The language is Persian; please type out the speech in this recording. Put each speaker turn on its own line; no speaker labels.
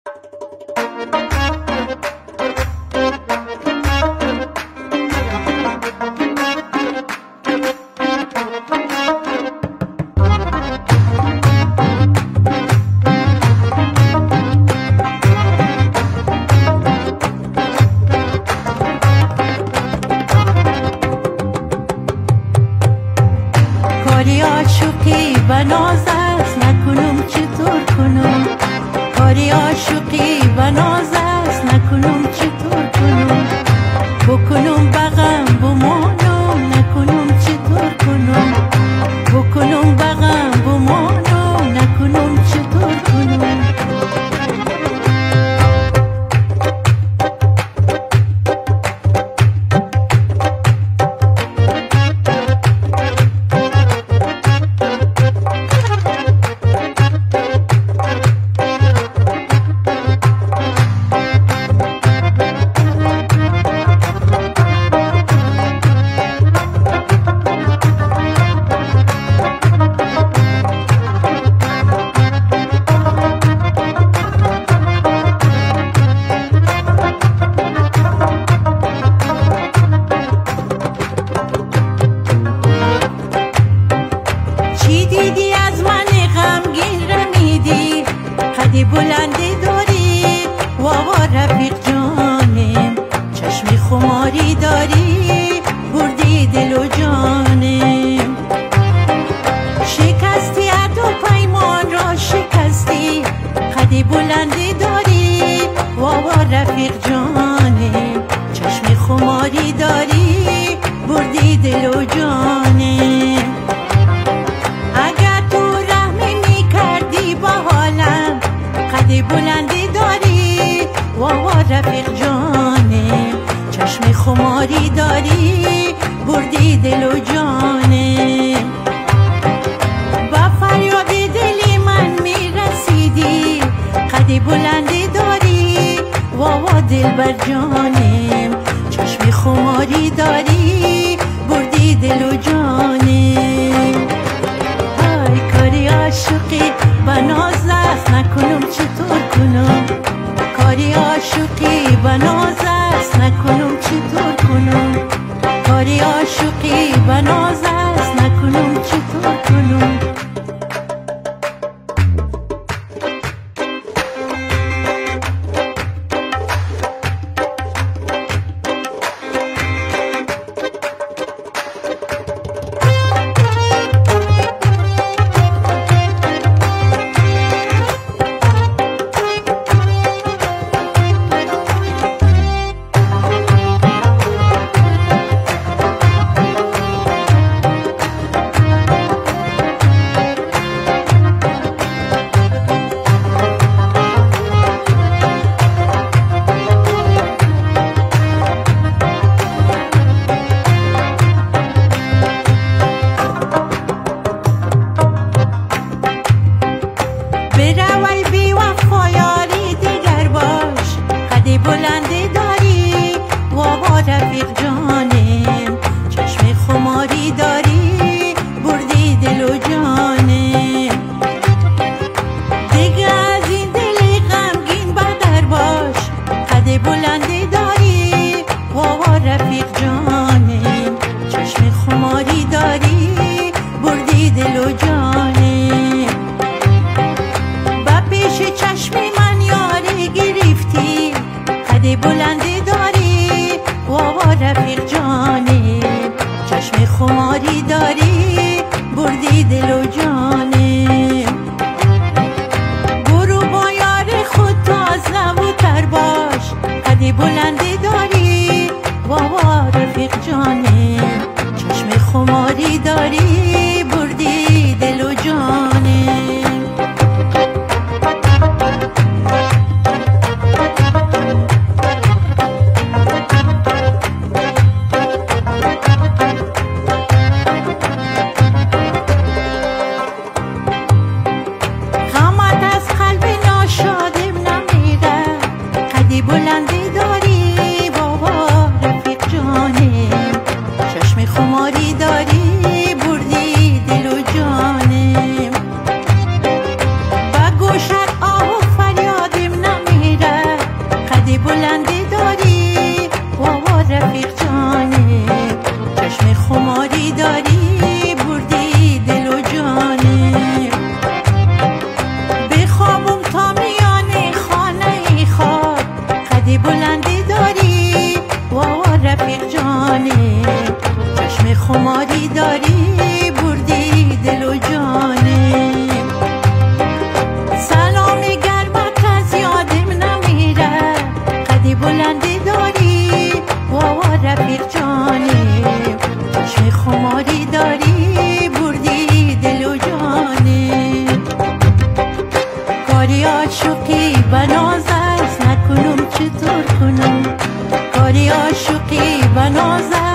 کاری عاشقی و ناز است نکنم چطور کنم، کاری عاشقی و ناز است نکنم چطور کنم، بکنم بغم بمانم نکنم چطور کنم، بکنم بغم بمانم نکنم چطور کنم. دیدی از من غمگین رمیدی، قدی بلندی داری واوا رفیق جانم، چشمی خماری داری بردی دل و جانم، شکستی عهد و پیمان را شکستی، قدی بلندی داری واوا رفیق جانم، چشمی خماری داری بردی دل و جانم. بلندی داری واوا رفیق جانم، چشم خماری داری بردی دل و جانم، با فریاد دلی من میرسیدی، قدی بلندی داری واوا دل بر جانم، چشم خماری داری بردی دل و جانم. های کاری عاشقی و ناز است نکنم چطور کنم، کاری عاشقی و ناز است نکنم چطور کنم، کاری عاشقی و ناز است نکنم چطور کنم. برول بی وفا یاری دیگر باش، قدی بلندی داری واوا رفیق جانم، چشم خماری داری بردی دل و جانم، دیگه از این دلی غمگین بدر باش، قدی بلندی داری واوا رفیق جانم، چشم خماری داری بردی دل و جانم، چشمی من یاری گرفتی، قدی بلندی داری واوا رفیق جانم، چشم خماری داری بردی دل و جانم، برو با یار خود تازه و تر باش، قدی بلندی داری واوا رفیق جانم، چشم خماری داری بردی دل و جانم. بناز است نکنم چطور کنم کاری عاشقی بناز